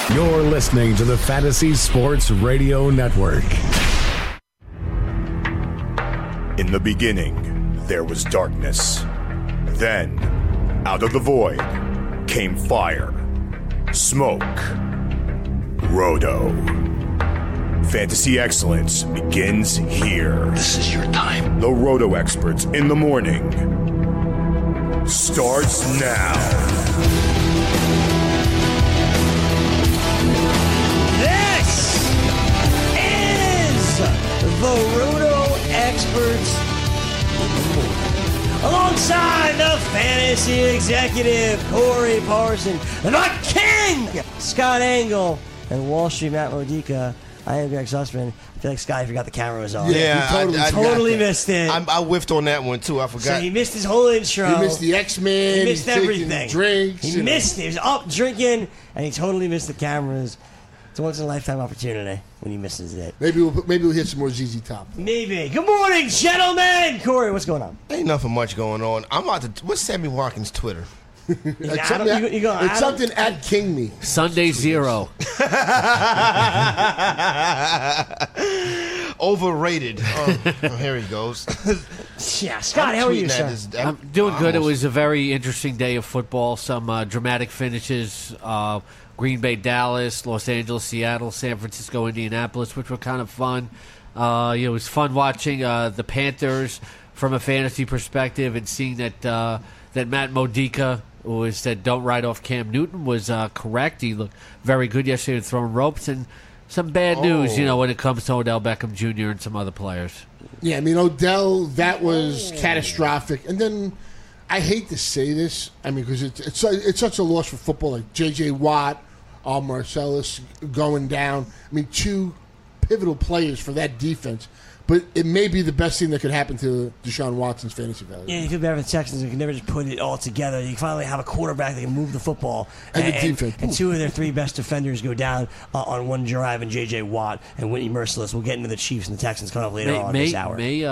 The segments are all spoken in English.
You're listening to the Fantasy Sports Radio Network. In the beginning, there was darkness. Then, out of the void, came fire, smoke, Roto. Fantasy excellence begins here. This is your time. The Roto experts in the morning starts now. This is the Roto experts in the morning. Alongside the fantasy executive, Corey Parson, the king, Scott Engel, and Wall Street Matt Modica. I am Greg Sussman. I feel like Scotty forgot the camera was on. Yeah, I totally missed it. I whiffed on that one too. I forgot. So he missed his whole intro. He missed the X-Men. He missed everything. Drinks. He missed it. He was up drinking, and he totally missed the cameras. It's a once-in-a-lifetime opportunity when he misses it. Maybe we'll hit some more ZZ Top. Maybe. Good morning, gentlemen. Corey, what's going on? Ain't nothing much going on. I'm about to. What's Sammy Watkins' Twitter? It's something at King Me. Sunday 0. Overrated. Here he goes. Yeah, Scott, how are you, sir? I'm doing good. It was a very interesting day of football. Some dramatic finishes. Green Bay, Dallas, Los Angeles, Seattle, San Francisco, Indianapolis, which were kind of fun. It was fun watching the Panthers from a fantasy perspective and seeing that Matt Modica, who said don't write off Cam Newton, was correct. He looked very good yesterday throwing ropes. And some bad news, when it comes to Odell Beckham Jr. and some other players. Yeah, I mean, Odell, that was catastrophic. And then I hate to say this, because it's such a loss for football, like J.J. Watt, Marcellus going down. I mean, two pivotal players for that defense. But it may be the best thing that could happen to Deshaun Watson's fantasy value. Yeah, you feel better for the Texans. You can never just put it all together. You finally have a quarterback that can move the football. And the defense. And two of their three best defenders go down on one drive, and J.J. Watt and Whitney Merciless. We'll get into the Chiefs and the Texans coming up later on this hour.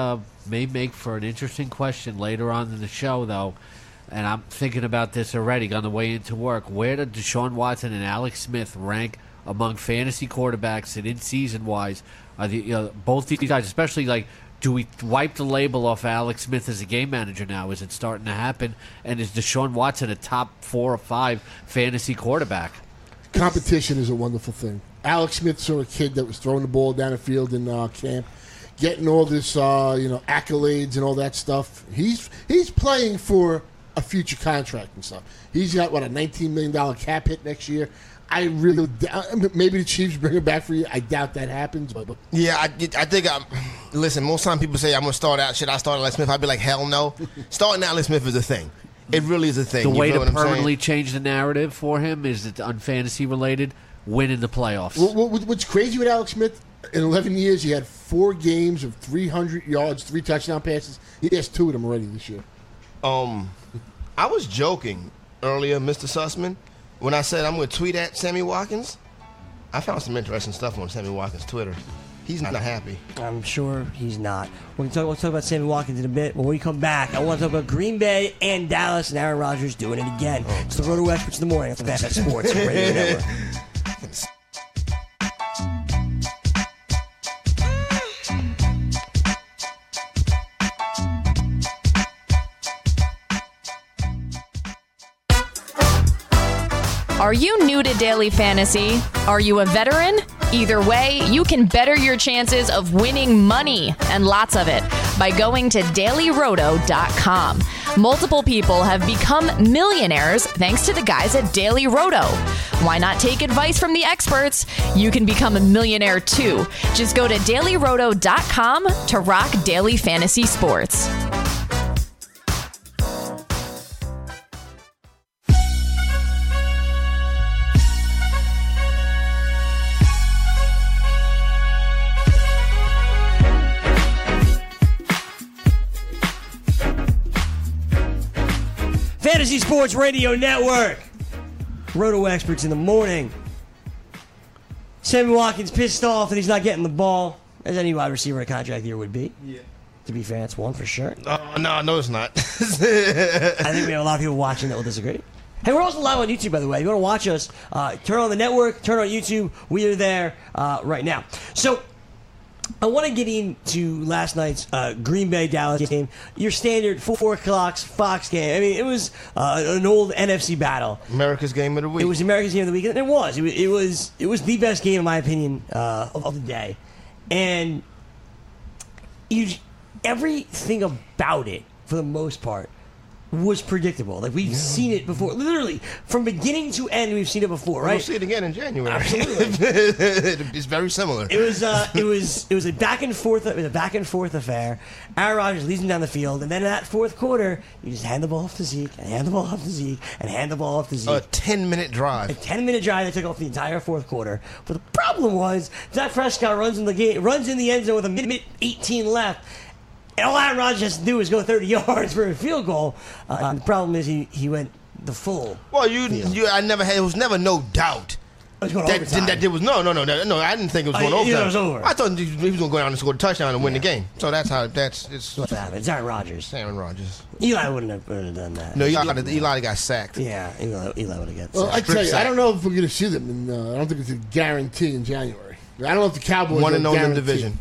May make for an interesting question later on in the show, though. And I'm thinking about this already on the way into work. Where did Deshaun Watson and Alex Smith rank among fantasy quarterbacks and in season-wise? Both these guys, especially, do we wipe the label off Alex Smith as a game manager now? Is it starting to happen? And is Deshaun Watson a top 4 or 5 fantasy quarterback? Competition is a wonderful thing. Alex Smith saw a kid that was throwing the ball down the field in camp, getting all this, accolades and all that stuff. He's playing for a future contract and stuff. He's got, a $19 million cap hit next year. I really maybe the Chiefs bring him back for you. I doubt that happens. But yeah, I think listen, most time people say I'm going to start out. Should I start Alex Smith? I'd be like, hell no. Starting Alex Smith is a thing. It really is a thing. The way to permanently change the narrative for him is that unfantasy related, win in the playoffs. What's crazy with Alex Smith? In 11 years, he had 4 games of 300 yards, 3 touchdown passes. He has 2 of them already this year. I was joking earlier, Mr. Sussman, when I said I'm going to tweet at Sammy Watkins. I found some interesting stuff on Sammy Watkins' Twitter. He's not happy. I'm sure he's not. We'll talk about Sammy Watkins in a bit. When we come back, I want to talk about Green Bay and Dallas and Aaron Rodgers doing it again. It's the Roto Experts in the morning. It's the Fantasy Sports Radio Network. Are you new to daily fantasy? Are you a veteran? Either way, you can better your chances of winning money, and lots of it, by going to dailyroto.com. Multiple people have become millionaires thanks to the guys at Daily Roto. Why not take advice from the experts? You can become a millionaire too. Just go to dailyroto.com to rock daily fantasy sports. Fantasy Sports Radio Network. Roto Experts in the morning. Sammy Watkins pissed off that he's not getting the ball, as any wide receiver in a contract year would be. Yeah. To be fair, it's one for sure. No, it's not. I think we have a lot of people watching that will disagree. Hey, we're also live on YouTube, by the way. If you want to watch us, turn on the network, turn on YouTube. We are there right now. So I want to get into last night's Green Bay Dallas game. Your standard 4 o'clock Fox game. I mean, it was an old NFC battle. America's game of the week. It was America's game of the week, and it was. It was the best game, in my opinion, of the day. And everything about it, for the most part, was predictable. Like, we've seen it before. Literally, from beginning to end, we've seen it before, right? We'll see it again in January. Absolutely. It's very similar. It was a back and forth. It was a back and forth affair. Aaron Rodgers leads him down the field, and then in that fourth quarter, you just hand the ball off to Zeke, and hand the ball off to Zeke, and hand the ball off to Zeke. A 10-minute drive. A 10-minute drive that took off the entire fourth quarter. But the problem was, Dak Prescott runs in the end zone with a minute 18 left. And all Aaron Rodgers has to do is go 30 yards for a field goal. The problem is he went the full. Well, it was never no doubt. It was going that there was no. I didn't think it was going overtime. It was over. I thought he was going to go down and score a touchdown and win the game. So that's what's happened. It's Aaron Rodgers. Aaron Rodgers. Eli wouldn't have done that. No, Eli got sacked. Yeah, Eli would have got sacked. Well, I tell you, I don't know if we're going to see them. I don't think it's a guarantee in January. I don't know if the Cowboys want to know in the division.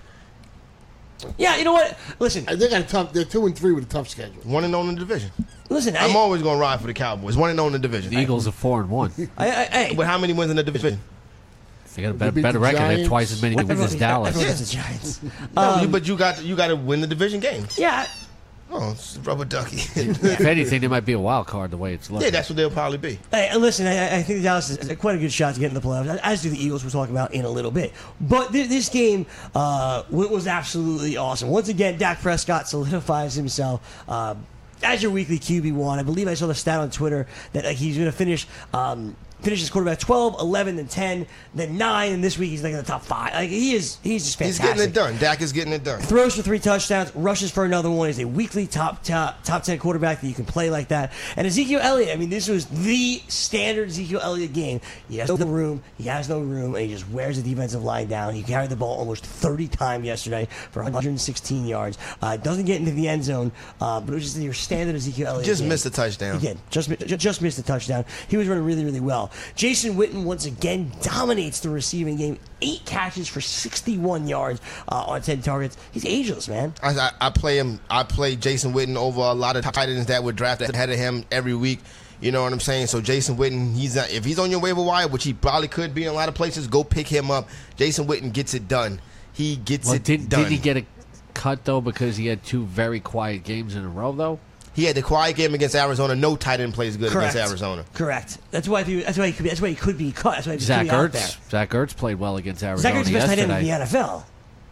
Yeah, you know what? Listen, they got a tough. They're 2-3 with a tough schedule. 1-0 in the division. Listen, I'm always going to ride for the Cowboys. 1-0 in the division. The Eagles are 4-1. But how many wins in the division? They got a better record. They have twice as many wins as Dallas. Everyone has the Giants. But you got to win the division game. Yeah. Oh, it's rubber ducky. If anything, there might be a wild card the way it's looking. Yeah, that's what they'll probably be. Hey, listen, I think Dallas is quite a good shot to get in the playoffs, as do the Eagles, we're talking about in a little bit. But this game was absolutely awesome. Once again, Dak Prescott solidifies himself as your weekly QB1. I believe I saw the stat on Twitter that he's going to finish his quarterback 12, 11, then 10, then 9, and this week he's like in the top 5. Like, he's just fantastic. He's getting it done. Dak is getting it done. Throws for 3 touchdowns, rushes for another one. He's a weekly top 10 quarterback that you can play like that. And Ezekiel Elliott, I mean, this was the standard Ezekiel Elliott game. He has no room, and he just wears the defensive line down. He carried the ball almost 30 times yesterday for 116 yards. Doesn't get into the end zone, but it was just your standard Ezekiel Elliott Just game. missed a touchdown. He did. Just missed a touchdown. He was running really, really well. Jason Witten once again dominates the receiving game. 8 catches for 61 yards on 10 targets. He's ageless, man. I play him. I play Jason Witten over a lot of tight ends that would draft ahead of him every week. You know what I'm saying? So Jason Witten, if he's on your waiver wire, which he probably could be in a lot of places, go pick him up. Jason Witten gets it done. He gets it done. Did he get a cut, though, because he had 2 very quiet games in a row, though? He had the quiet game against Arizona. No tight end plays good against Arizona. Correct. That's why he could be cut. That's why Zach Ertz played well against Arizona. Zach Ertz is the best tight end in the NFL.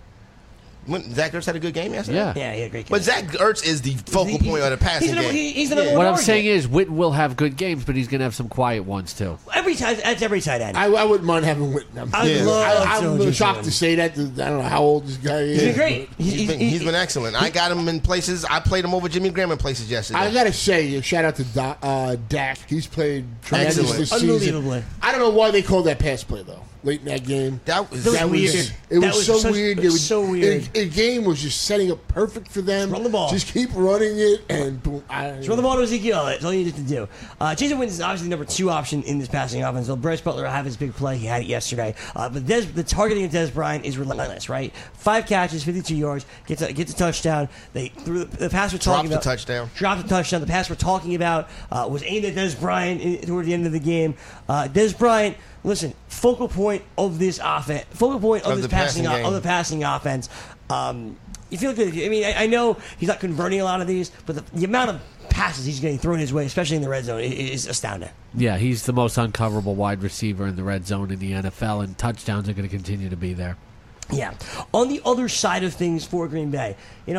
Zach Ertz had a good game yesterday? Yeah. Yeah, he had a great game. But Zach Ertz is the focal point of the passing game. He's the number one What I'm target. saying is Witten will have good games, but he's going to have some quiet ones, too. That's every tight end. I wouldn't mind having Witten. I'm shocked to say that. I don't know how old this guy is. He's been great. He's been excellent. I got him in places. I played him over Jimmy Graham in places yesterday. I got to say, shout out to Dak. He's played tremendous Excellent. this season. Unbelievably. I don't know why they called that pass play, though, late in that game. That was weird. It was so weird. It was so weird. The game was just setting up perfect for them. Run the ball. Just keep running it, and boom. Just run the ball to Ezekiel. That's all you need to do. Jason Witten is obviously the number 2 option in this passing offense. So Bryce Butler will have his big play. He had it yesterday. But the targeting of Dez Bryant is relentless, right? 5 catches, 52 yards, gets a touchdown. They threw the pass we're talking about. Dropped the touchdown. The pass we're talking about was aimed at Dez Bryant toward the end of the game. Dez Bryant, listen, focal point of this offense, focal point of this passing offense. You feel good. I mean, I know he's not converting a lot of these, but the amount of passes he's getting thrown his way, especially in the red zone, is astounding. Yeah, he's the most uncoverable wide receiver in the red zone in the NFL, and touchdowns are going to continue to be there. Yeah. On the other side of things for Green Bay,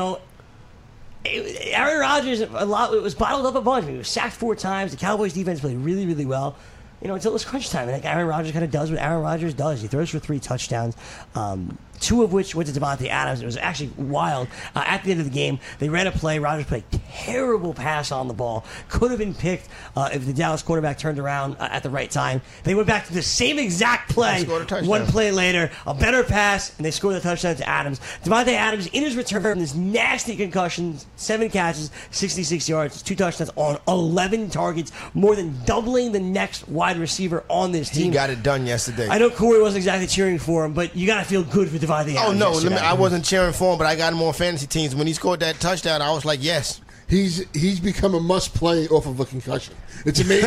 Aaron Rodgers, it was bottled up a bunch. He was sacked 4 times. The Cowboys defense played really, really well. Until it was crunch time. And Aaron Rodgers kind of does what Aaron Rodgers does. He throws for 3 touchdowns. 2 of which went to Devontae Adams. It was actually wild. At the end of the game, they ran a play. Rodgers played a terrible pass on the ball. Could have been picked if the Dallas quarterback turned around at the right time. They went back to the same exact play. One play later, a better pass, and they scored the touchdown to Adams. Devontae Adams, in his return from this nasty concussion, 7 catches, 66 yards, 2 touchdowns on 11 targets, more than doubling the next wide receiver on this team. He got it done yesterday. I know Corey wasn't exactly cheering for him, but you got to feel good for Devontae Adams. Oh, no. yesterday. I wasn't cheering for him, but I got him on fantasy teams. When he scored that touchdown, I was like, yes. He's become a must-play off of a concussion. It's amazing.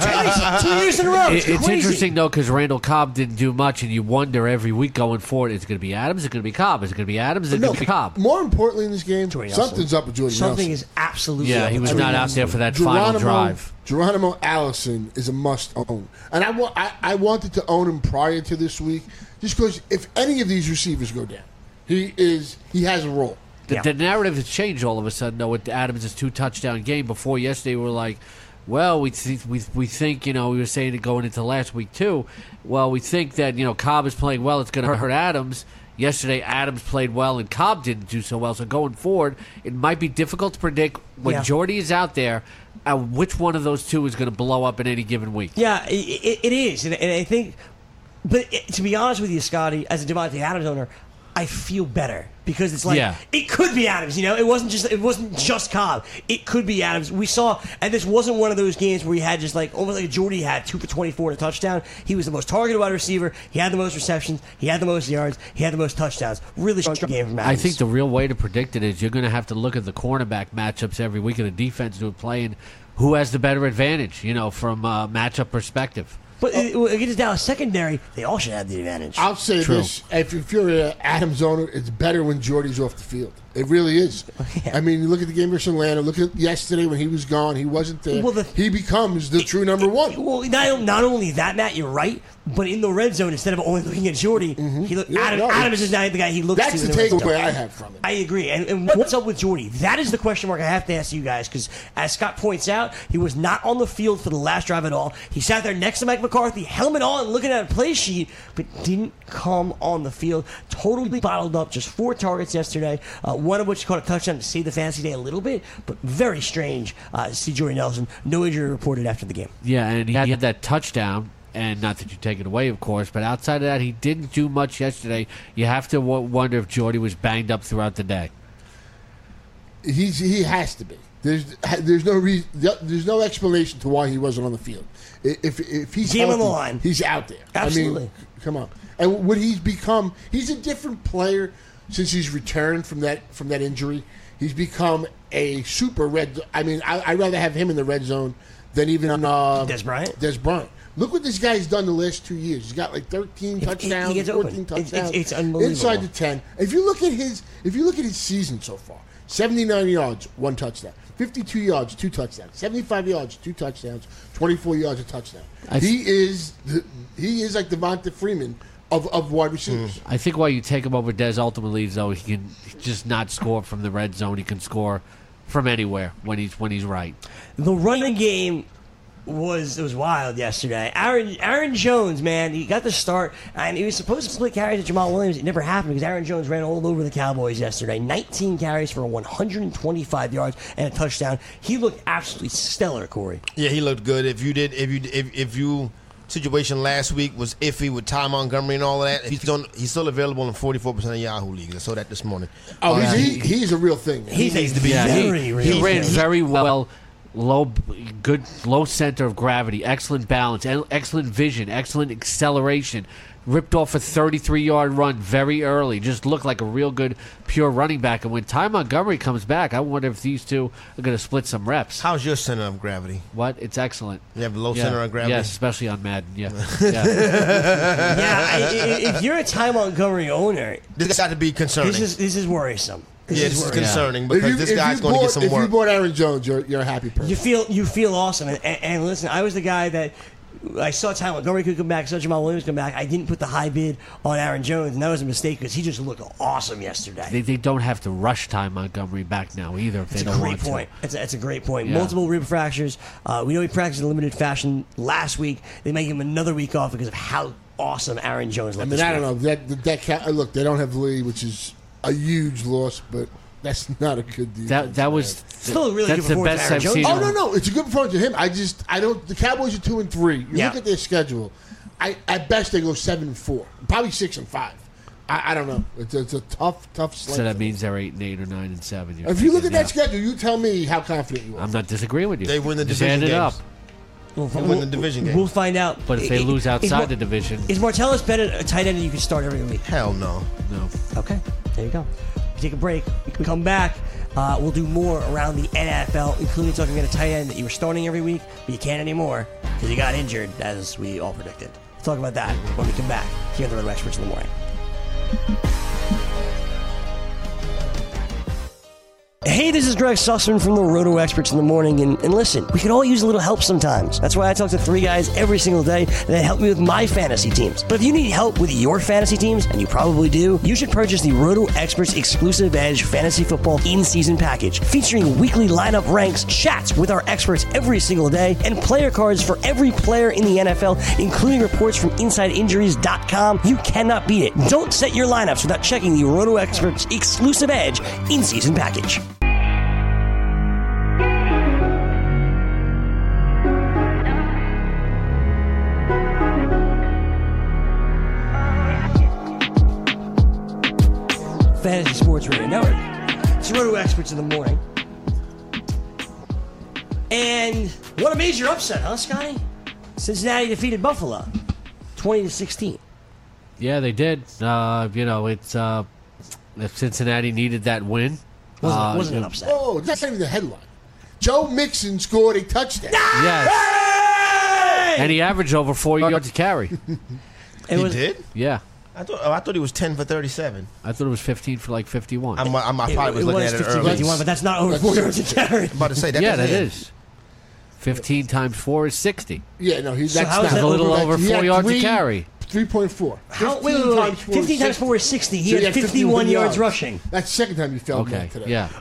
2 years in a row. It's crazy. Interesting, though, because Randall Cobb didn't do much, and you wonder every week going forward, is it going to be Adams? Is it going to be Cobb? Is it going to be Adams? Is it going to be Cobb? More importantly in this game, Jordy something's up with Jordy Something Nelson. is absolutely Yeah, up he with was Jordy not out Nelson. there for that final drive. Geronimo Allison is a must-own. And I wanted to own him prior to this week, just because if any of these receivers go down, he has a role. The narrative has changed all of a sudden, though, with Adams' 2-touchdown game. Before yesterday, we were like, well, we think, we were saying it going into last week, too. Well, we think that, Cobb is playing well. It's going to hurt Adams. Yesterday, Adams played well, and Cobb didn't do so well. So going forward, it might be difficult to predict when Jordy is out there, which one of those two is going to blow up in any given week. Yeah, it is. And I think, but to be honest with you, Scotty, as a Devontae Adams owner, I feel better because it's like it could be Adams. It wasn't just Cobb. It could be Adams. We saw, and this wasn't one of those games where he had just like almost like Jordy had 2 for 24 and a touchdown. He was the most targeted wide receiver. He had the most receptions. He had the most yards. He had the most touchdowns. Really strong game from Adams. I think the real way to predict it is you're going to have to look at the cornerback matchups every week and the defense to play and who has the better advantage. From a matchup perspective. But against Dallas secondary, they all should have the advantage. I'll say this: if you're an Adams owner, it's better when Jordy's off the field. It really is. Yeah. I mean, you look at the game versus Atlanta. Look at yesterday when he was gone. He wasn't there. Well, he becomes the true number one. Well, not only that, Matt, you're right. But in the red zone, instead of only looking at Jordy, Adams is now the guy he looks to. That's the takeaway I have from it. I agree. And what's up with Jordy? That is the question mark I have to ask you guys because, as Scott points out, he was not on the field for the last drive at all. He sat there next to Mike McCarthy, helmet on, looking at a play sheet, but didn't come on the field. Totally bottled up. Just 4 targets yesterday, one of which caught a touchdown to save the fantasy day a little bit, but very strange to see Jordy Nelson. No injury reported after the game. Yeah, and he had that touchdown. And not that you take it away, of course, but outside of that, he didn't do much yesterday. You have to wonder if Jordy was banged up throughout the day. He has to be. There's no reason. There's no explanation to why he wasn't on the field. If he's game healthy, on the line, he's out there. Absolutely. I mean, come on. And what he's become, he's a different player since he's returned from that injury. He's become a super red. I mean, I'd rather have him in the red zone than even Des Bryant. Look what this guy's done the last 2 years. He's got like 13 touchdowns, 14 touchdowns. It's unbelievable. Inside the 10. If you look at his season so far, 79 yards, 1 touchdown. 52 yards, 2 touchdowns. 75 yards, 2 touchdowns. 24 yards, a touchdown. He is like Devonta Freeman of wide receivers. I think why you take him over Dez ultimately is though he can just not score from the red zone. He can score from anywhere when he's right. The running game was wild yesterday. Aaron Jones, man, he got the start, and he was supposed to split carries with Jamal Williams. It never happened because Aaron Jones ran all over the Cowboys yesterday. 19 carries for 125 yards and a touchdown. He looked absolutely stellar, Corey. Yeah, he looked good. If you situation last week was iffy with Ty Montgomery and all of that, he's still available in 44% of Yahoo leagues. I saw that this morning. Oh, he's a real thing. He needs to be very real. He ran very well. Low center of gravity, excellent balance, excellent vision, excellent acceleration. Ripped off a 33-yard run very early. Just looked like a real good, pure running back. And when Ty Montgomery comes back, I wonder if these two are going to split some reps. How's your center of gravity? What? It's excellent. You have a low center of gravity? Yes, especially on Madden. Yeah. If you're a Ty Montgomery owner, this got to be concerning. This is worrisome. This is concerning because this guy's going to get some work. If you bought Aaron Jones, you're a happy person. You feel awesome. And listen, I was the guy that I saw Ty Montgomery could come back, saw Jamal Williams come back. I didn't put the high bid on Aaron Jones, and that was a mistake because he just looked awesome yesterday. They don't have to rush Ty Montgomery back now either if they That's don't a great want point. to. That's a great point. Yeah. Multiple rib fractures. We know he practiced in limited fashion last week. They may give him another week off because of how awesome Aaron Jones looked. I mean, I don't know. Look, they don't have Lee, which is a huge loss, but that's not a good deal. That was still a really that's good the performance best by I've Aaron seen. Jones. Oh no, it's a good performance to him. I don't. The Cowboys are 2-3. You Yeah. look at their schedule. At best they go 7-4, probably 6-5. I don't know. It's a tough slate. So that means they're 8-8 or 9-7. If you look at that schedule, you tell me how confident you are. I'm not disagreeing with you. They win the Just division add it games. up. They win the division game. We'll find out. But if they lose outside the division, is Martellus Bennett a tight end that you can start every week? Hell no. no. Okay, there you go. We take a break. We come back. We'll do more around the NFL, including talking about a tight end that you were starting every week, but you can't anymore because you got injured, as we all predicted. We'll talk about that when we come back here on the Roto Experts in the Morning. Hey, this is Greg Sussman from the Roto Experts in the Morning, and listen, we could all use a little help sometimes. That's why I talk to 3 guys every single day that help me with my fantasy teams. But if you need help with your fantasy teams, and you probably do, you should purchase the Roto Experts Exclusive Edge Fantasy Football In-Season Package, featuring weekly lineup ranks, chats with our experts every single day, and player cards for every player in the NFL, including reports from InsideInjuries.com. You cannot beat it. Don't set your lineups without checking the Roto Experts Exclusive Edge In-Season Package. Fantasy Sports Radio Network. It's Roto Experts in the Morning. And what a major upset, huh, Scotty? Cincinnati defeated Buffalo 20-16. Yeah, they did. It's if Cincinnati needed that win, Wasn't an upset. Oh, that's not even the headline. Joe Mixon scored a touchdown. yes, and he averaged over 4 yards to carry. He did? Yeah, I thought he was 10 for 37. I thought it was 15 for like 51. I probably was looking at it earlier. 51, but that's not over 4 yards to carry. I'm about to say that. Yeah, that is. 15 times 4 is 60. Yeah, no, that's how is not that a little over He 4 had yards to carry. 3.4. Wait. 15 times 4 is 60. He So had 51 yards rushing. That's the second time you fell Okay, today. yeah.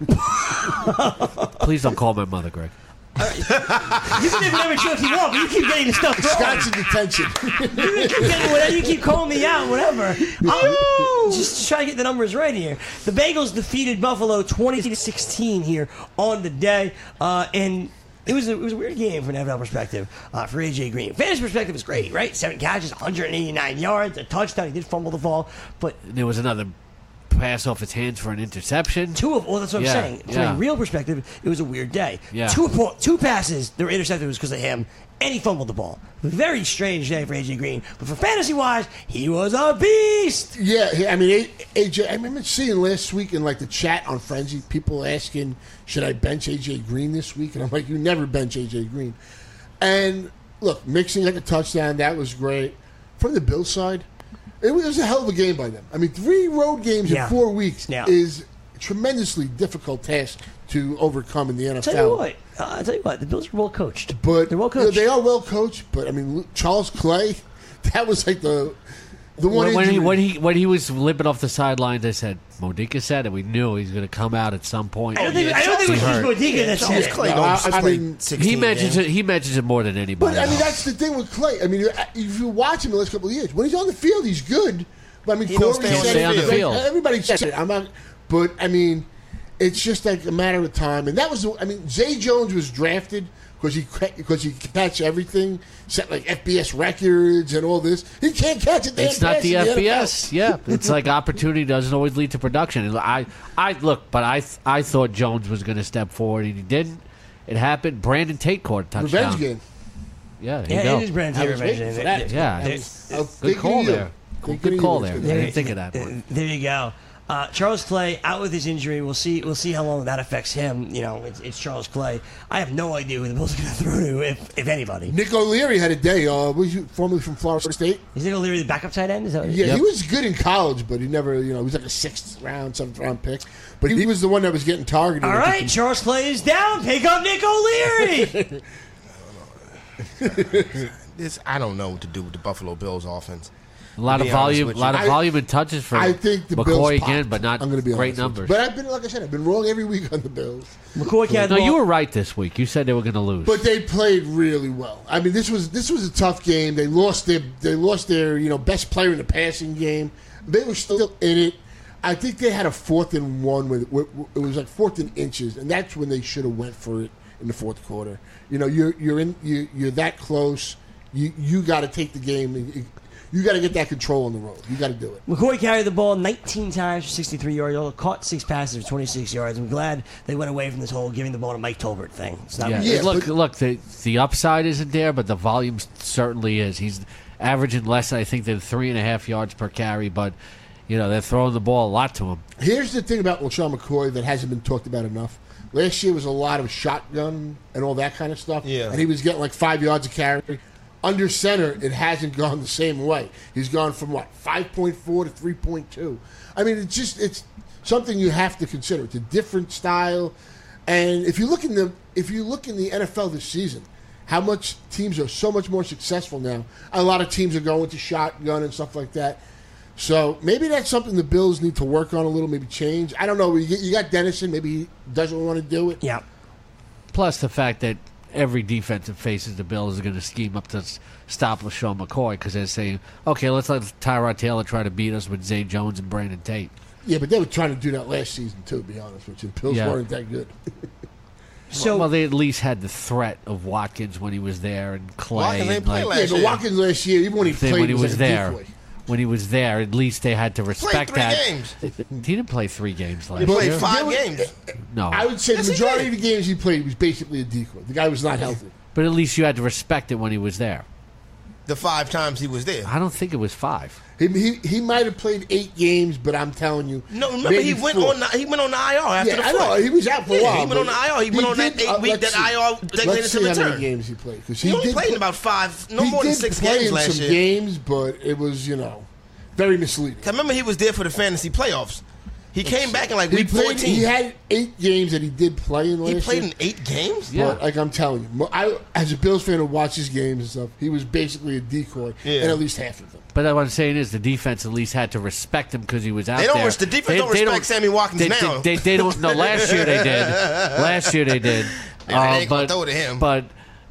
Please don't call my mother, Greg. You can never never joke you want, but you keep getting the stuff wrong. Scott's in detention. You keep getting whatever. You keep calling me out, whatever. Just try to get the numbers right here. The Bengals defeated Buffalo 20-16 here on the day, and it was a weird game from an NFL perspective for AJ Green. Fantasy perspective is great, right? 7 catches, 189 yards, a touchdown. He did fumble the ball, but There was another pass off his hands for an interception. that's what I'm Yeah, saying. From yeah. a real perspective, it was a weird day. Yeah. Two passes that were intercepted was because of him, and he fumbled the ball. Very strange day for AJ Green, but for fantasy-wise, he was a beast. Yeah, I mean, AJ, I remember seeing last week in like the chat on Frenzy, people asking, should I bench AJ Green this week? And I'm like, you never bench AJ Green. And look, Mixon like a touchdown, that was great. From the Bills side, it was a hell of a game by them. I mean, 3 road games in 4 weeks is a tremendously difficult task to overcome in the NFL. I'll tell you what, the Bills are well coached. But they're well coached. They are well coached, but I mean, Charles Clay, that was like the one when he was limping off the sidelines, I said, Modica said it. We knew he was going to come out at some point. I don't think it was just Modica that said it. Clay He mentions it more than anybody. But I mean, that's the thing with Clay. I mean, if you watch him the last couple of years, when he's on the field, he's good. But I mean, Corey stay on the field. Everybody said it. I'm not. But I mean, it's just like a matter of time. And that was, I mean, Zay Jones was drafted because he catch everything, set like FBS records and all this. He can't catch it. It's not the FBS. Yeah, it's like opportunity doesn't always lead to production. And I thought Jones was going to step forward, and he didn't. It happened. Brandon Tate caught a touchdown. Revenge game. Yeah, there you go. It is Brandon Tate revenge game. Yeah, good call there. Good call there. I didn't think of that one. There you go. Charles Clay out with his injury. We'll see how long that affects him. You know, it's Charles Clay. I have no idea who the Bills are going to throw to, if anybody. Nick O'Leary had a day. Was he formerly from Florida State? Is Nick O'Leary the backup tight end? Is that Yeah, he was good in college, but he never, he was like a 6th round, 7th round pick. But he was the one that was getting targeted. All right, Charles Clay is down. Pick up Nick O'Leary. I don't know what to do with the Buffalo Bills offense. A lot of be honest volume, with you. volume and touches for I think the McCoy Bills again, popped. but not I'm gonna be great honest with you. numbers. But I've been wrong every week on the Bills. McCoy carried the No, ball. you were right this week. You said they were going to lose. But they played really well. I mean, this was a tough game. They lost their best player in the passing game. They were still in it. I think they had a 4th and 1 with it was like 4th and inches, and that's when they should have went for it in the fourth quarter. You're that close. You got to take the game. You got to get that control on the road. You got to do it. McCoy carried the ball 19 times for 63 yards. Caught 6 passes for 26 yards. I'm glad they went away from this whole giving the ball to Mike Tolbert thing. It's not Yeah, look. The upside isn't there, but the volume certainly is. He's averaging less, I think, than 3.5 yards per carry. But they're throwing the ball a lot to him. Here's the thing about LaShawn McCoy that hasn't been talked about enough. Last year was a lot of shotgun and all that kind of stuff. Yeah. And he was getting like 5 yards a carry. Under center, it hasn't gone the same way. He's gone from 5.4 to 3.2. I mean, it's something you have to consider. It's a different style, and if you look in the NFL this season, how much teams are so much more successful now. A lot of teams are going to shotgun and stuff like that. So maybe that's something the Bills need to work on a little, maybe change. I don't know. You got Dennison. Maybe he doesn't want to do it. Yeah. Plus the fact that every defense that faces the Bills is going to scheme up to stop LaShawn McCoy because they're saying, okay, let's let Tyrod Taylor try to beat us with Zay Jones and Brandon Tate. Yeah, but they were trying to do that last season too, to be honest with you. The Bills weren't that good. Well, they at least had the threat of Watkins when he was there and Clay. Watkins ain't and play last Yeah, but year. Watkins last year, even when he played, when he was like a there. decoy. When he was there, at least they had to respect three that. games. He didn't play 3 games last He played year. 5 games. No, I would say Yes, the he majority did. of the games he played was basically a decoy. The guy was not healthy. but at least you had to respect it when he was there. The 5 times he was there. I don't think it was 5. He might have played 8 games, but I'm telling you, No, remember maybe he went 4. on the IR after Yeah, the I know foot. he was out for a while. He went on the but IR. He went on that did- 8 week let's that see. IR designated Let's to see how many return. games he played because He only did played in play- about 5, no he more than did 6 play games in last some year. games, but it was very misleading. I remember he was there for the fantasy playoffs. He came back in like week 14. He had 8 games that he did play in last He played year. in 8 games? Yeah. But like I'm telling you, as a Bills fan who watches games and stuff, he was basically a decoy Yeah. in at least half of them. But what I'm saying is the defense at least had to respect him because he was out They don't there. the defense don't respect Sammy Watkins now. They don't. No, last year they did. Last year they did. They ain't gonna throw to him. But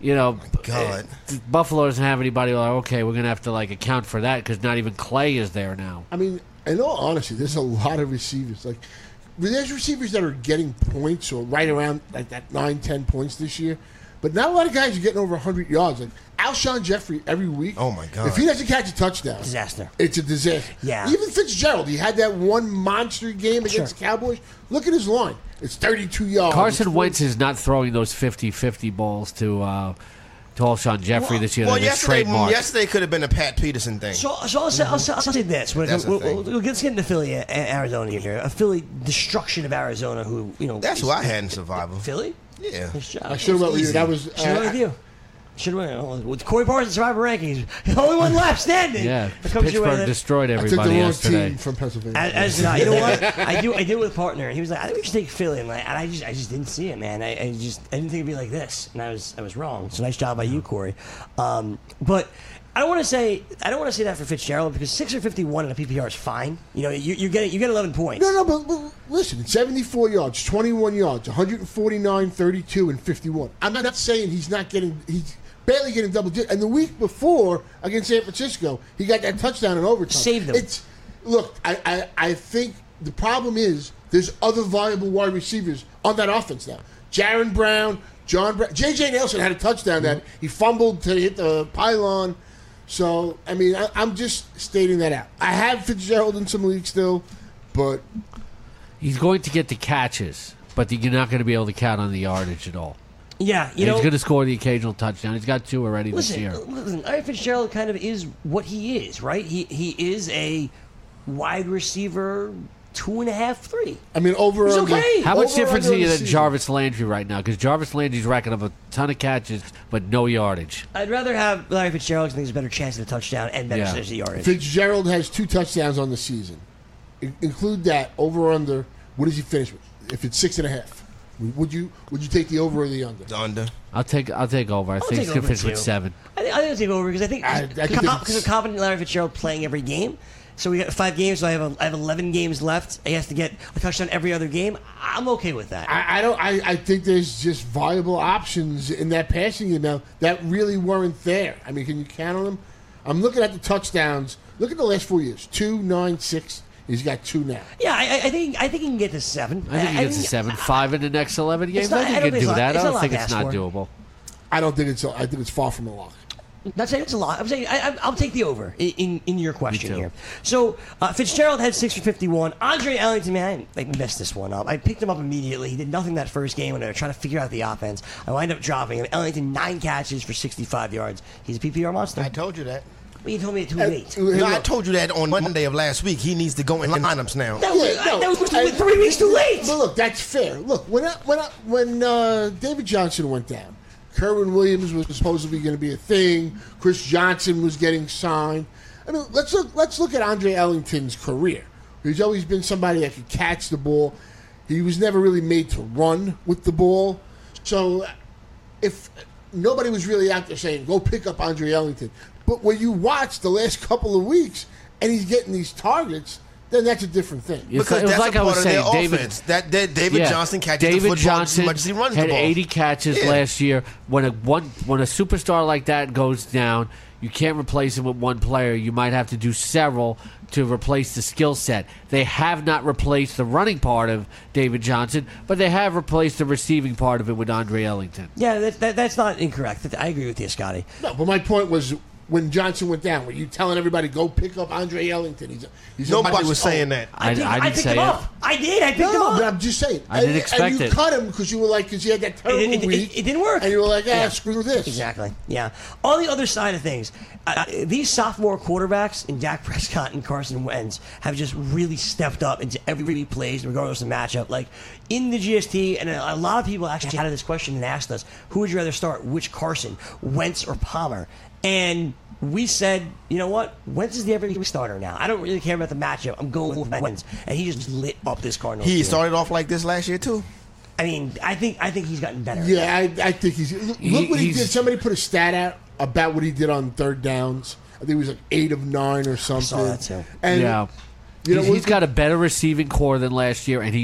God. Buffalo doesn't have anybody. Like, okay, we're gonna have to account for that because not even Clay is there now. I mean, in all honesty, there's a lot of receivers. Like, there's receivers that are getting points or right around like that 9-10 points this year, but not a lot of guys are getting over 100 yards. Like Alshon Jeffrey every week. Oh, my God. If he doesn't catch a touchdown, Disaster. It's a disaster. Yeah. Even Fitzgerald, he had that one monster game against the Cowboys. Look at his line. It's 32 yards. Carson It's Wentz is not throwing those 50-50 balls to Alshon Jeffrey this year. Well, That is trademark. yesterday could have been a Pat Peterson thing. So I'll say this. When it That's comes, the thing. let's get into Philly, Arizona here. A Philly destruction of Arizona who, That's who I had in Survivor. Philly? Yeah. Nice job. I should have went with you. That was Should have went with you. Should have went with Corey Barnes in Survivor rankings. The only one left standing. Yeah, That comes your way. Pittsburgh destroyed I took the everybody wrong yesterday. team from Pennsylvania. As did I. You know what? I did with a partner, and he was like, "I think we should take Philly," and I just didn't see it, man. I didn't think it'd be like this, and I was wrong. So nice job by you, Corey. But I don't want to say that for Fitzgerald because 6 or 51 in a PPR is fine. You get 11 points. No, but listen, 74 yards, 21 yards, 149, 32, and 51. I'm not saying he's barely getting double digits. And the week before against San Francisco, he got that touchdown in overtime. Saved them. Look, I think the problem is there's other viable wide receivers on that offense now. Jaron Brown, John Brown, J.J. Nelson had a touchdown that he fumbled to hit the pylon. So, I mean, I'm just stating that out. I have Fitzgerald in some leagues still, but He's going to get the catches, but you're not going to be able to count on the yardage at all. Yeah, He's going to score the occasional touchdown. He's got 2 already this year. Listen, Larry Fitzgerald kind of is what he is, right? He is a wide receiver 2.5, 3. I mean, He's okay. How much over difference under is he the than season. Jarvis Landry right now? Because Jarvis Landry's racking up a ton of catches, but no yardage. I'd rather have Larry Fitzgerald because I think there's a better chance of a touchdown and better Yeah. chance of yardage. Fitzgerald has 2 touchdowns on the season. Include that over or under. What does he finish with? If it's 6.5, Would you take the over or the under? The under. I'll take over. I think it's going to finish with 7. I think I'll take over because I think because of confident Larry Fitzgerald playing every game. So we got 5 games. So I have 11 games left. He has to get a touchdown every other game. I'm okay with that. I think there's just viable options in that passing game now that really weren't there. I mean, can you count on them? I'm looking at the touchdowns. Look at the last 4 years: 2, 9, 6. He's got 2 now. Yeah, I think he can get to 7. I think he gets to 7. 5 in the next 11 games. I think he can do that. I don't think it's not doable. I don't think it's. I think it's far from a lock. Not saying it's a lot. I'm saying I'll take the over in your question here. So Fitzgerald had 6 for 51. Andre Ellington, man, I messed this one up. I picked him up immediately. He did nothing that first game when they were trying to figure out the offense. I wind up dropping him. Ellington 9 catches for 65 yards. He's a PPR monster. I told you that. Well, you told me it too late. No, I told you that on Monday of last week. He needs to go in lineups now. That was 3 weeks too late. But look, that's fair. Look, when David Johnson went down, Kerwin Williams was supposedly going to be a thing. Chris Johnson was getting signed. I mean, let's look at Andre Ellington's career. He's always been somebody that could catch the ball. He was never really made to run with the ball. So if nobody was really out there saying, go pick up Andre Ellington. But when you watch the last couple of weeks and he's getting these targets, then that's a different thing. Because that's like a part of their offense. David Johnson catches the football as much as he runs the ball. Had 80 catches last year. When a superstar like that goes down, you can't replace him with one player. You might have to do several to replace the skill set. They have not replaced the running part of David Johnson, but they have replaced the receiving part of it with Andre Ellington. Yeah, that's not incorrect. I agree with you, Scotty. No, but my point was, when Johnson went down, were you telling everybody, go pick up Andre Ellington? Nobody was saying that. I didn't say it. I did. I picked him up. But I'm just saying. I didn't expect it. And you cut him because you were like, because you had that terrible week. It didn't work. And you were like, screw this. Exactly. Yeah. On the other side of things, these sophomore quarterbacks in Dak Prescott and Carson Wentz have just really stepped up into every plays, regardless of matchup. Like in the GST, and a lot of people actually had this question and asked us, who would you rather start? Which Carson, Wentz or Palmer? And we said, you know what? Wentz is the every week starter now. I don't really care about the matchup. I'm going with Wentz, and he just lit up this Cardinals team. He started off like this last year too. I mean, I think he's gotten better. Yeah, I think he's. Look what he did. Somebody put a stat out about what he did on third downs. I think it was like 8 of 9 or something. I saw that too. And, yeah, he's got a better receiving core than last year, and he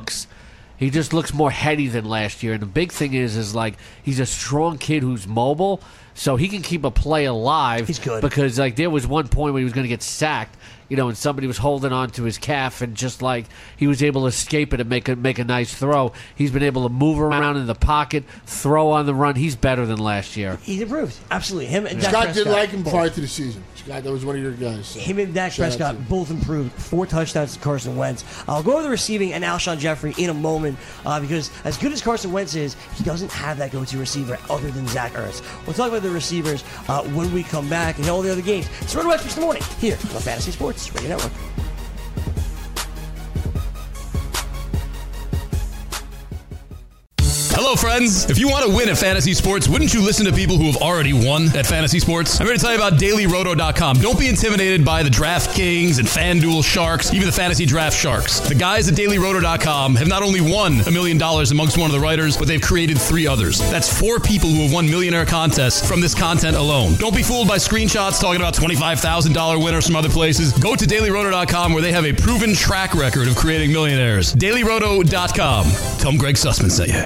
just looks more heady than last year. And the big thing is like he's a strong kid who's mobile. So he can keep a play alive. He's good. Because like there was one point where he was going to get sacked, and somebody was holding on to his calf, and just like he was able to escape it and make a nice throw. He's been able to move around in the pocket, throw on the run. He's better than last year. He's improved. Absolutely. Him and Dak Scott Prescott did like him prior to the season. Scott, that was one of your guys. So. Him and Dak Prescott both improved. 4 touchdowns to Carson Wentz. I'll go to the receiving and Alshon Jeffrey in a moment because as good as Carson Wentz is, he doesn't have that go-to receiver other than Zach Ertz. We'll talk about the receivers when we come back and all the other games. It's Roto Experts in the morning here on the Fantasy Sports Radio Network. Hello, friends. If you want to win at Fantasy Sports, wouldn't you listen to people who have already won at Fantasy Sports? I'm here to tell you about DailyRoto.com. Don't be intimidated by the DraftKings and FanDuel Sharks, even the Fantasy Draft Sharks. The guys at DailyRoto.com have not only won $1 million amongst one of the writers, but they've created 3 others. That's 4 people who have won millionaire contests from this content alone. Don't be fooled by screenshots talking about $25,000 winners from other places. Go to DailyRoto.com where they have a proven track record of creating millionaires. DailyRoto.com. Tell them Greg Sussman sent you.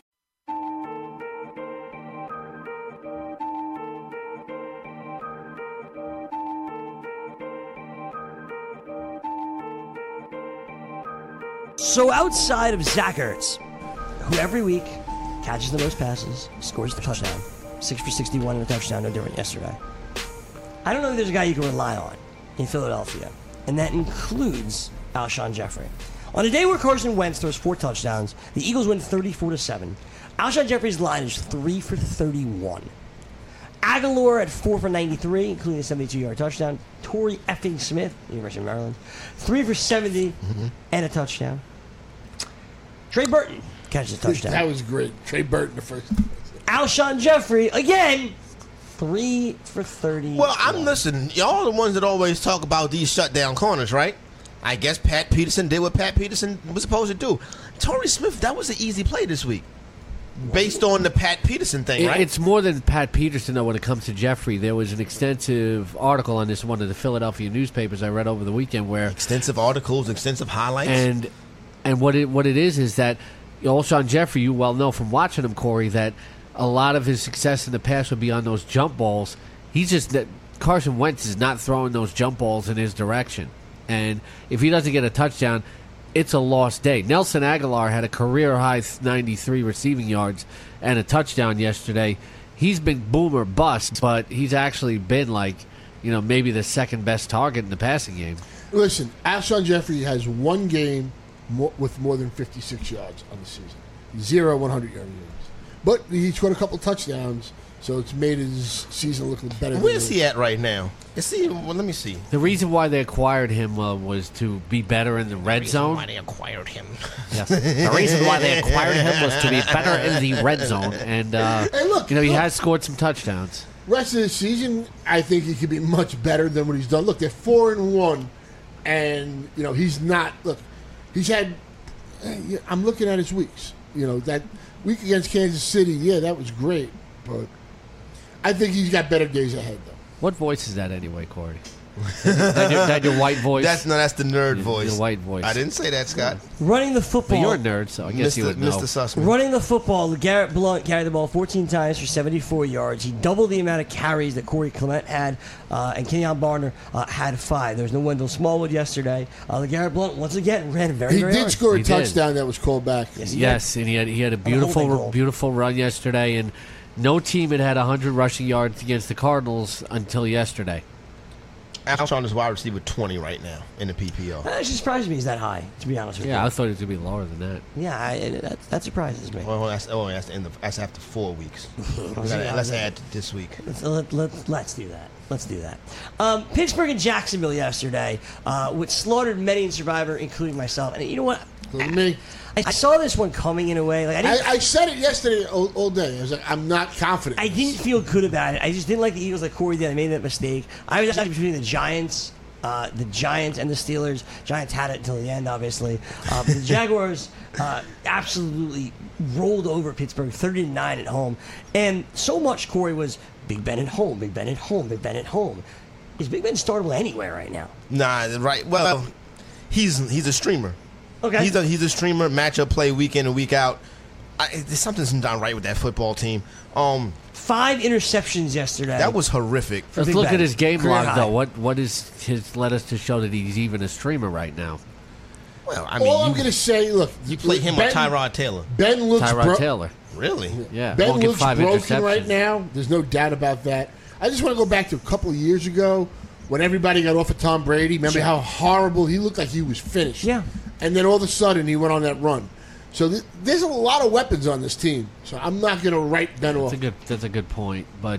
So outside of Zach Ertz, who every week catches the most passes, scores the touchdown, 6 for 61 and a touchdown, no different yesterday. I don't know if there's a guy you can rely on in Philadelphia, and that includes Alshon Jeffrey. On a day where Carson Wentz throws 4 touchdowns, the Eagles win 34-7. Alshon Jeffrey's line is 3 for 31. Aguilar at 4 for 93, including a 72-yard touchdown. Torrey effing Smith, University of Maryland, 3 for 70 and a touchdown. Trey Burton catches a touchdown. That was great. Trey Burton, the first. Alshon Jeffrey, again, 3 for 30. Well, I'm listening. Y'all are the ones that always talk about these shutdown corners, right? I guess Pat Peterson did what Pat Peterson was supposed to do. Torrey Smith, that was an easy play this week. Based on the Pat Peterson thing, right? It's more than Pat Peterson, though, when it comes to Jeffrey. There was an extensive article on this one of the Philadelphia newspapers I read over the weekend where... Extensive articles, extensive highlights. And what it is that Alshon Jeffrey, you well know from watching him, Corey, that a lot of his success in the past would be on those jump balls. Carson Wentz is not throwing those jump balls in his direction. And if he doesn't get a touchdown, it's a lost day. Nelson Aguilar had a career-high 93 receiving yards and a touchdown yesterday. He's been boom or bust, but he's actually been maybe the second best target in the passing game. Listen, Alshon Jeffrey has one game with more than 56 yards on the season. 0 100-yard games. But he scored a couple touchdowns, so it's made his season look better. Where's he at right now? Let me see. The reason why they acquired him was to be better in the red zone. Why they acquired him? Yes. The reason why they acquired him was to be better in the red zone, and he has scored some touchdowns. Rest of the season, I think he could be much better than what he's done. Look, they're 4-1, and he's not. Look, he's had. I'm looking at his weeks. That week against Kansas City, yeah, that was great, but I think he's got better days ahead, though. What voice is that anyway, Corey? that your white voice? That's the nerd voice. Your white voice. I didn't say that, Scott. Running the football. But you're a nerd, so I guess you would know. Mr. Sussman. Running the football, Garrett Blunt carried the ball 14 times for 74 yards. He doubled the amount of carries that Corey Clement had, and Kenyon Barner had 5. There was no Wendell Smallwood yesterday. Garrett Blunt, once again, ran very hard. He did score a touchdown that was called back. Yes, and he had a beautiful run yesterday, and no team had 100 rushing yards against the Cardinals until yesterday. Alshon is wide receiver 20 right now in the PPO. That actually surprised me he's that high, to be honest with you. Yeah, I thought it was going to be lower than that. Yeah, that surprises me. Well, that's after 4 weeks. Let's add to this week. Let's do that. Let's do that. Pittsburgh and Jacksonville yesterday, which slaughtered many in Survivor, including myself. And you know what? Including me. I saw this one coming in a way. I said it yesterday all day. I was like, I'm not confident. I didn't feel good about it. I just didn't like the Eagles like Corey did. I made that mistake. I was actually between the Giants and the Steelers. Giants had it until the end, obviously. But the Jaguars absolutely rolled over Pittsburgh, 30-9 at home. And so much, Corey, was Big Ben at home, Big Ben at home, Big Ben at home. Is Big Ben startable anywhere right now? Nah, right. Well, he's a streamer. Okay. He's a streamer, matchup play week in and week out. There's something not right with that football team. 5 interceptions yesterday. That was horrific. Let's look at his game log, though. What is his led us to show that he's even a streamer right now? Well, I mean, all I'm going to say, look, you play him or Tyrod Taylor. Ben looks Tyrod Taylor. Really? Yeah. Ben looks broken right now. There's no doubt about that. I just want to go back to a couple of years ago when everybody got off of Tom Brady. Remember how horrible he looked, like he was finished. Yeah. And then all of a sudden he went on that run. So there's a lot of weapons on this team. So I'm not going to write Ben off. That's a good point. But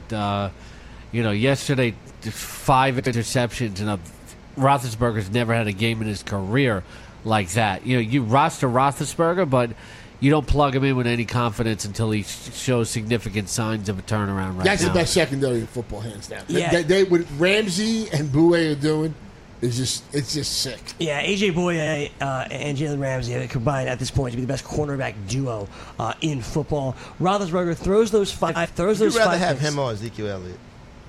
yesterday 5 interceptions, and Roethlisberger's never had a game in his career like that. You roster Roethlisberger, but you don't plug him in with any confidence until he shows significant signs of a turnaround. That's now. the best secondary in football, hands down. Yeah. They what Ramsey and Bouye are doing is just sick. Yeah, A.J. Bouye and Jalen Ramsey have combined at this point to be the best cornerback duo in football. Roethlisberger throws those 5. Would you rather have him or Ezekiel Elliott?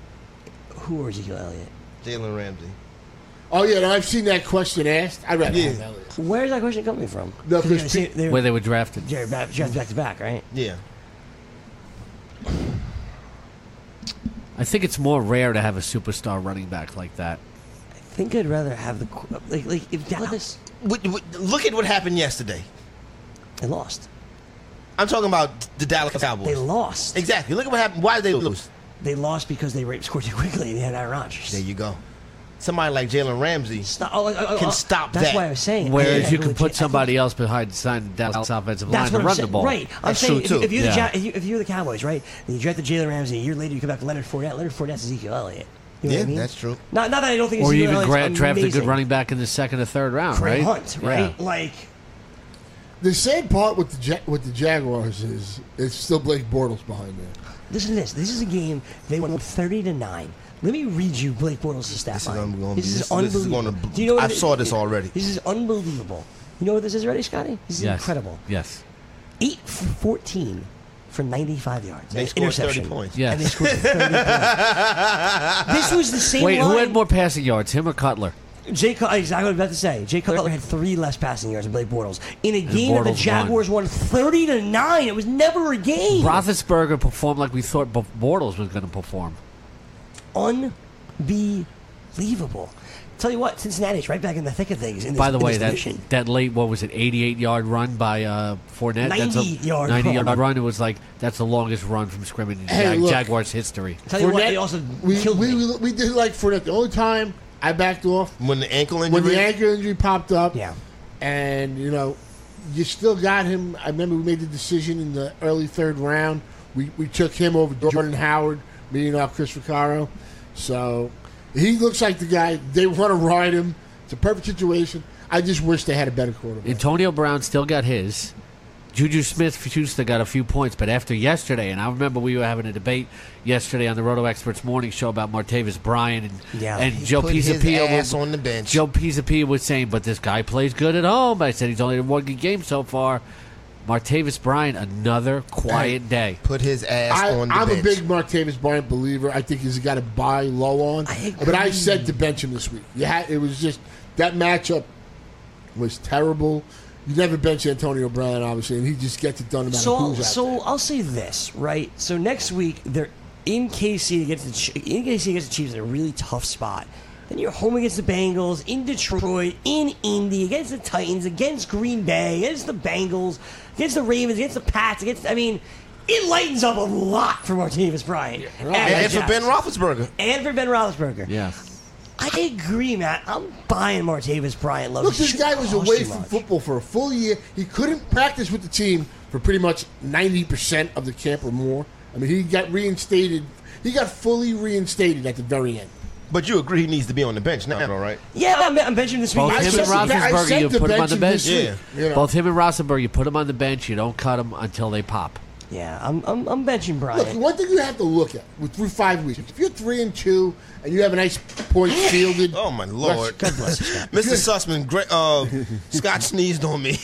Who or Ezekiel Elliott? Jalen Ramsey. Oh, yeah, no, I've seen that question asked. I'd rather have Elliott. Where's that question coming from? No, where they were drafted. Drafted back to back, right? Yeah. I think it's more rare to have a superstar running back like that. I think I'd rather have if Dallas. Look at what happened yesterday. They lost. I'm talking about the Dallas Cowboys. They lost. Exactly. Look at what happened. Why did they lose? They lost because they scored too quickly and they had Aaron Rodgers. There you go. Somebody like Jalen Ramsey can stop that. That's why I was saying. Whereas you can put somebody else behind the Dallas offensive line to run the ball. Right. I'm saying if you're the Cowboys, right, and you drafted Jalen Ramsey, a year later you come back to Leonard Fournette. Leonard Fournette's Ezekiel Elliott. You know what I mean? That's true. Not that I don't think or you Ezekiel even draft a good running back in the second or third round, Kareem right? Hunt, right? Yeah. Like the sad part with the Jaguars is it's still Blake Bortles behind there. Listen to this. This is a game they won 30-9. Let me read you Blake Bortles' stat line. This is unbelievable. Do you know I saw this already. This is unbelievable. You know what this is already, Scotty? This is incredible. Yes. 8 for 14 for 95 yards. They scored 30 Interception. points. Yeah. And they scored 30 points. This was the same Wait, line. who had more passing yards, him or Cutler? Exactly what I was about to say. Jay Cutler had 3 less passing yards than Blake Bortles. In a game that the Bortles Jaguars won 30-9, it was never a game. Roethlisberger performed like we thought Bortles was going to perform. Unbelievable. Tell you what, Cincinnati's right back in the thick of things. By the way, in this division. that late, 88-yard run by Fournette? 90-yard 90-yard run. It was like, that's the longest run from scrimmage in Jaguars history. Tell you what, Fournette, it also we killed me. did like Fournette. The only time I backed off When the ankle injury. when the ankle injury popped up. Yeah. And, you still got him. I remember we made the decision in the early third round. We took him over Jordan Howard, me and Chris Vaccaro. So he looks like the guy. They want to ride him. It's a perfect situation. I just wish they had a better quarterback. Antonio Brown still got his. Juju Smith-Schuster got a few points, but after yesterday, and I remember we were having a debate yesterday on the Roto Experts morning show about Martavis Bryant and He Joe put his Pisapia ass on the bench. Joe Pisapia was saying, but this guy plays good at home. I said he's only had 1 good game so far. Martavis Bryant, another quiet day. Put his ass on the I'm bench. a big Martavis Bryant believer. I think he's got to buy low on. But I said to bench him this week. It was just that matchup was terrible. You never bench Antonio Brown, obviously, and he just gets it done no matter who's out there. I'll say this, right? So next week they're in KC against the Chiefs in a really tough spot. Then you're home against the Bengals, in Detroit, in Indy, against the Titans, against Green Bay, against the Bengals, against the Ravens, against the Pats. It lightens up a lot for Martavis Bryant. And for Ben Roethlisberger. Yes. I agree, Matt. I'm buying Martavis Bryant. Look, this guy was away from football for a full year. He couldn't practice with the team for pretty much 90% of the camp or more. I mean, he got reinstated. He got fully reinstated at the very end. But you agree he needs to be on the bench now, right? Yeah, I'm benching this week. Both him and Roethlisberger, you put him on the bench. Yeah. Both him and Roethlisberger, you put him on the bench. You don't cut him until they pop. Yeah, I'm benching Bryant. Look, one thing you have to look at through 5 weeks, if you're 3-2 and you have a nice point fielded, Oh, my Lord. God bless you, Scott. Mr. Sussman, Scott sneezed on me.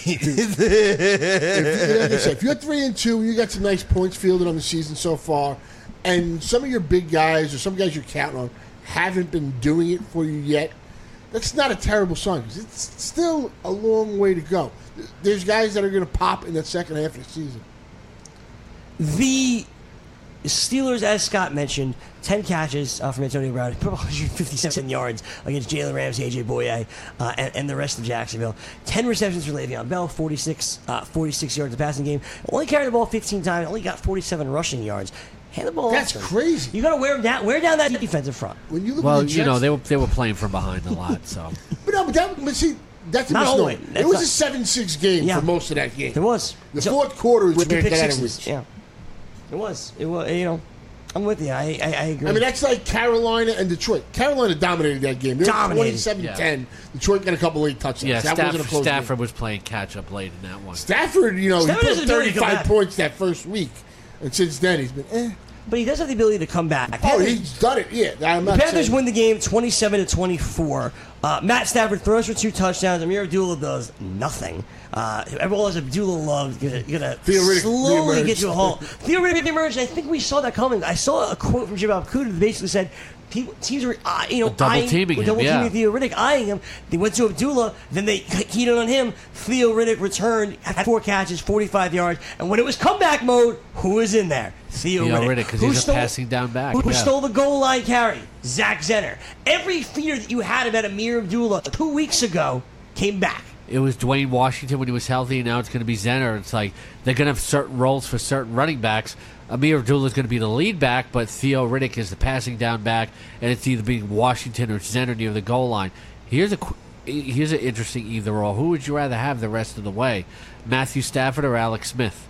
if you're 3-2 and you got some nice points fielded on the season so far, and some of your big guys or some guys you're counting on haven't been doing it for you yet, that's not a terrible sign. It's still a long way to go. There's guys that are going to pop in the second half of the season. The Steelers, as Scott mentioned, 10 catches from Antonio Brown, put up 157 yards against Jalen Ramsey, A.J. Boye, and the rest of Jacksonville. 10 receptions for Le'Veon Bell, 46 yards of passing game. Only carried the ball 15 times, only got 47 rushing yards. Hand the ball That's off. crazy. You got to wear down that defensive front. When you look Well, at the Jets, they were playing from behind a lot, so. but see, that's a Not misnomer. always. It was a 7-6 game Yeah. for most of that game. There was. The fourth quarter is with the where pick they got out of sixes. reach. Yeah. It was. I'm with you. I agree. I mean, that's like Carolina and Detroit. Carolina dominated that game. They were Dominated. 27-10. Detroit got a couple late touchdowns. Yeah, that wasn't a close Stafford game. was playing catch-up late in that one. Stafford, he put Stafford up doesn't do anything 35 bad. points that first week. And since then, he's been, But he does have the ability to come back. Oh, he's done it, yeah. I'm The not Panthers saying- win the game 27-24. Matt Stafford throws for 2 touchdowns. Amir Abdullah does nothing. Everyone has Abdullah love gonna Theo Riddick slowly reemerged. get to a halt. Theo Riddick emerged. I think we saw that coming. I saw a quote from Jim Alcuda that basically said teams were double-teaming him, yeah. Theo Riddick, eyeing him. They went to Abdullah, then they keyed in on him. Theo Riddick returned, had 4 catches, 45 yards, and when it was comeback mode, who was in there? Theo Riddick, because he's a passing down back. Who yeah. stole the goal line carry? Zach Zenner. Every fear that you had about Amir Abdullah 2 weeks ago came back. It was Dwayne Washington when he was healthy, and now it's going to be Zenner. It's like they're going to have certain roles for certain running backs. Amir Abdullah is going to be the lead back, but Theo Riddick is the passing down back, and it's either being Washington or Zenner near the goal line. Here's an interesting either-or. Who would you rather have the rest of the way, Matthew Stafford or Alex Smith?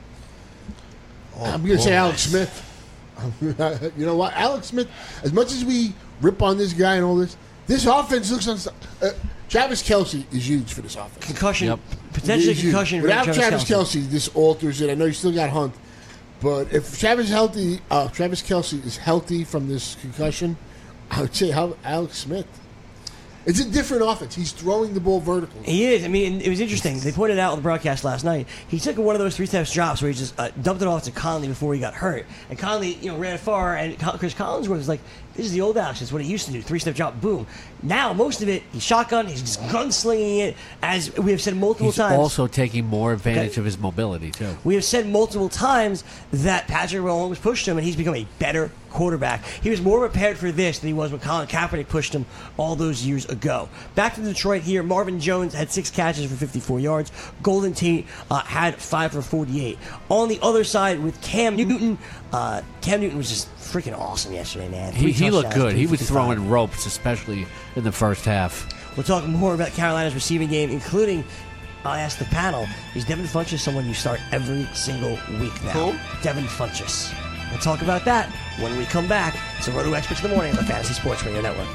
I'm going to say Alex Smith. You know what? Alex Smith, as much as we rip on this guy and all this offense looks on. Travis Kelce is huge for this offense. Concussion, potentially He's huge. concussion. Without for Travis Kelce, this alters it. I know you still got Hunt, but if Travis Kelce is healthy from this concussion, I would say Alex Smith. It's a different offense. He's throwing the ball vertically. He is. I mean, it was interesting. They pointed out on the broadcast last night. He took one of those three-steps drops where he just dumped it off to Conley before he got hurt. And Conley, ran far, and Chris Collinsworth was like, this is the old Alex. It's what he used to do. Three-step drop, boom. Now, most of it, he's shotgun. He's just gunslinging it, as we have said multiple times. He's also taking more advantage of his mobility, too. We have said multiple times that Patrick Mahomes pushed him, and he's become a better quarterback. He was more prepared for this than he was when Colin Kaepernick pushed him all those years ago. Back to Detroit here. Marvin Jones had 6 catches for 54 yards. Golden Tate had 5 for 48. On the other side with Cam Newton, Cam Newton was just freaking awesome yesterday, man. He looked good. He was throwing ropes, especially in the first half. We'll talk more about Carolina's receiving game, including, I'll ask the panel, is Devin Funchess someone you start every single week now? Cool. Devin Funchess. We'll talk about that when we come back. It's the Roto Experts in the Morning on the Fantasy Sports Radio Network.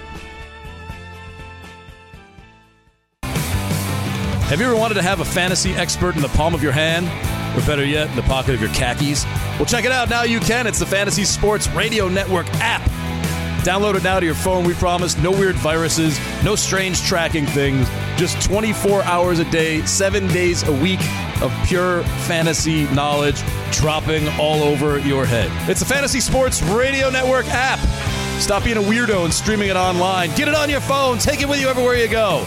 Have you ever wanted to have a fantasy expert in the palm of your hand? Or better yet, in the pocket of your khakis? Well, check it out. Now you can. It's the Fantasy Sports Radio Network app. Download it now to your phone. We promise no weird viruses, no strange tracking things. Just 24 hours a day, 7 days a week of pure fantasy knowledge dropping all over your head. It's the Fantasy Sports Radio Network app. Stop being a weirdo and streaming it online. Get it on your phone. Take it with you everywhere you go.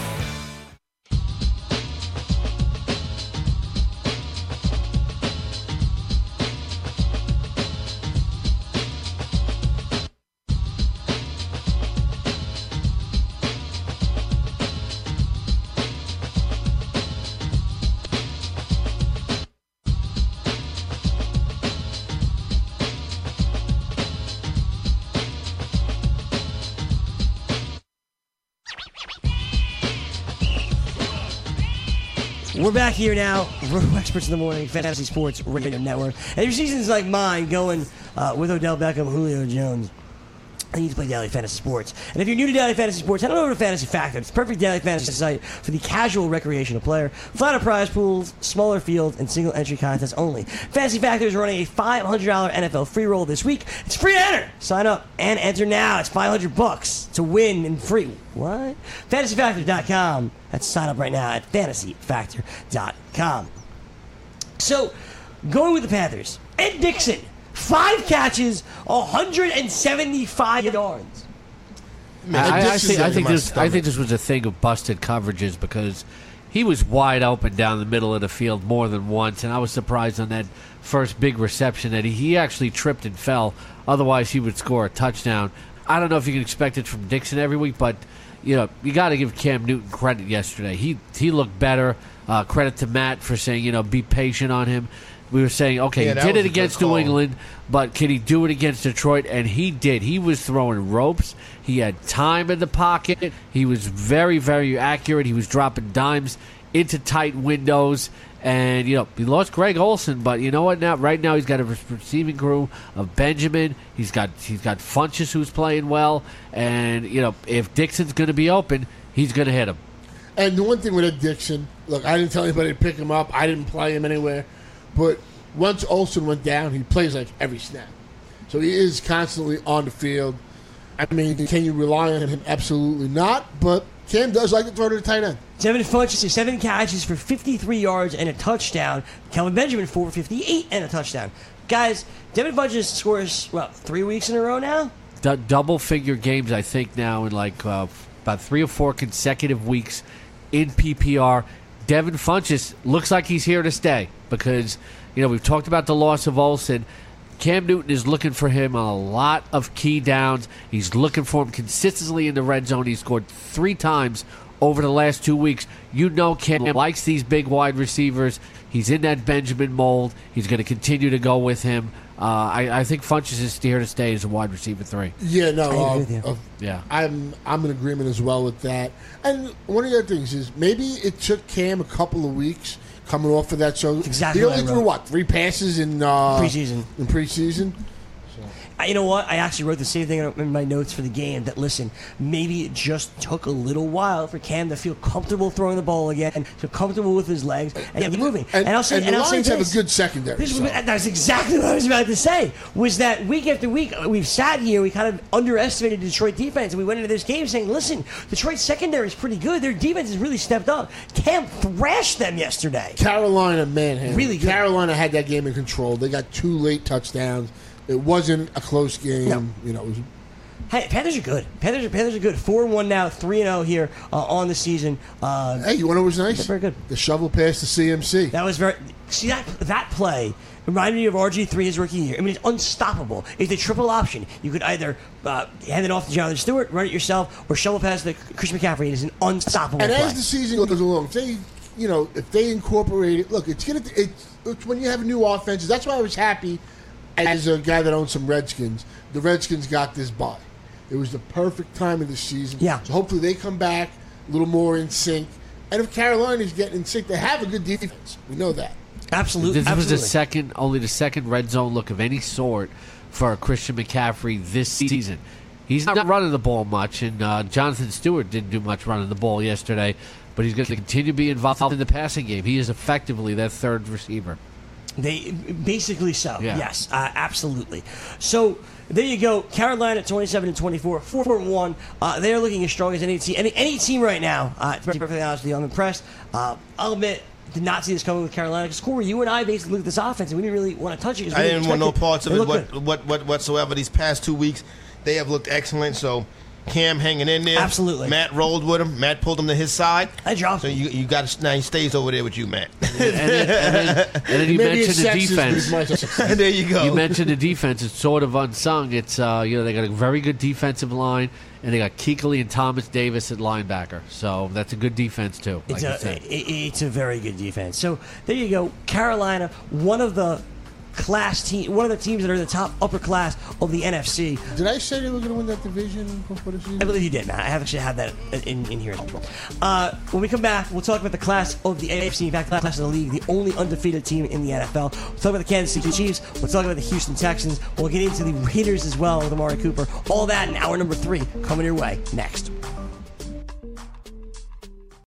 We're back here now, Roto Experts in the Morning, Fantasy Sports Radio Network. And your season's like mine, going with Odell Beckham, Julio Jones. I need to play Daily Fantasy Sports. And if you're new to Daily Fantasy Sports, head on over to Fantasy Factor. It's a perfect daily fantasy site for the casual recreational player. Flatter prize pools, smaller fields, and single entry contests only. Fantasy Factor is running a $500 NFL free roll this week. It's free to enter. Sign up and enter now. It's $500 to win and free. What? FantasyFactor.com. Let's sign up right now at FantasyFactor.com. So, going with the Panthers, Ed Dixon. 5 catches, 175 yards. I think this was a thing of busted coverages because he was wide open down the middle of the field more than once, and I was surprised on that first big reception that he actually tripped and fell. Otherwise, he would score a touchdown. I don't know if you can expect it from Dixon every week, but you got to give Cam Newton credit yesterday. He looked better. Credit to Matt for saying, be patient on him. We were saying, okay, he did it against New England, but can he do it against Detroit? And he did. He was throwing ropes. He had time in the pocket. He was very, very accurate. He was dropping dimes into tight windows. And, he lost Greg Olsen, but you know what? Right now he's got a receiving crew of Benjamin. He's got Funchess who's playing well. And, if Dixon's going to be open, he's going to hit him. And the one thing with Ed Dixon, look, I didn't tell anybody to pick him up. I didn't play him anywhere. But once Olsen went down, he plays like every snap. So he is constantly on the field. I mean, can you rely on him? Absolutely not. But Cam does like to throw to the tight end. Devin Funchess has 7 catches for 53 yards and a touchdown. Kelvin Benjamin 4 for 58 and a touchdown. Guys, Devin Funchess scores, 3 weeks in a row now? Double-figure games, I think, now in about 3 or 4 consecutive weeks in PPR. Devin Funchess looks like he's here to stay because, we've talked about the loss of Olsen. Cam Newton is looking for him on a lot of key downs. He's looking for him consistently in the red zone. He scored 3 times over the last 2 weeks. Cam likes these big wide receivers. He's in that Benjamin mold. He's going to continue to go with him. I think Funchess is here to stay as a wide receiver 3. Yeah, no, I agree with you. Yeah, I'm in agreement as well with that. And one of the other things is maybe it took Cam a couple of weeks coming off of that. So exactly he only threw 3 passes in preseason. In preseason. You know what? I actually wrote the same thing in my notes for the game. That listen, maybe it just took a little while for Cam to feel comfortable throwing the ball again, feel comfortable with his legs, and get moving. And I'll say, the I'll say Lions have this. a good secondary. That's exactly what I was about to say. Was that week after week we've sat here, we kind of underestimated the Detroit defense, and we went into this game saying, "Listen, Detroit's secondary is pretty good. Their defense has really stepped up." Cam thrashed them yesterday. Carolina manhandled. Really good. Carolina had that game in control. They got 2 late touchdowns. It wasn't a close game. No. You know, it was. Hey, Panthers are good. Panthers are good. 4-1 now, 3-0 here on the season. Hey, you want to know what was nice? They're very good. The shovel pass to CMC. That was very. See that play reminded me of RG3 his rookie year. I mean, it's unstoppable. It's a triple option. You could either hand it off to Jonathan Stewart, run it yourself, or shovel pass to Christian McCaffrey. It is an unstoppable And play. as the season goes along, if they incorporate it, look, it's when you have new offenses. That's why I was happy as a guy that owns some Redskins. The Redskins got this bye. It was the perfect time of the season. Yeah. So hopefully they come back a little more in sync. And if Carolina's getting in sync, they have a good defense. We know that. Absolutely. This was only the second red zone look of any sort for Christian McCaffrey this season. He's not running the ball much, and Jonathan Stewart didn't do much running the ball yesterday, but he's going to continue to be involved in the passing game. He is effectively that third receiver. They basically so. Yeah. Yes, absolutely. So there you go. Carolina 27-24, 4-1. They're looking as strong as any team. Any team right now. To be perfectly honest with you, I'm impressed. I'll admit, did not see this coming with Carolina. Because Corey, you and I basically looked at this offense and we didn't really want to touch it. I didn't want no parts of it whatsoever. These past 2 weeks, they have looked excellent. So Cam hanging in there. Absolutely. Matt rolled with him. Matt pulled him to his side. I dropped So you got now he stays over there with you, Matt. And then you Maybe mentioned it's the sexist, but defense. it's my- There you go. You mentioned the defense. It's sort of unsung. It's they got a very good defensive line, and they got Kuechly and Thomas Davis at linebacker. So that's a good defense too. It's a very good defense. So there you go. Carolina, one of the teams that are in the top upper class of the NFC. Did I say they were going to win that division before the season? I believe you did, Matt. I have actually had that in here. When we come back, we'll talk about the class of the AFC, in fact, the class of the league, the only undefeated team in the NFL. We'll talk about the Kansas City Chiefs. We'll talk about the Houston Texans. We'll get into the Raiders as well with Amari Cooper. All that in hour number 3 coming your way next.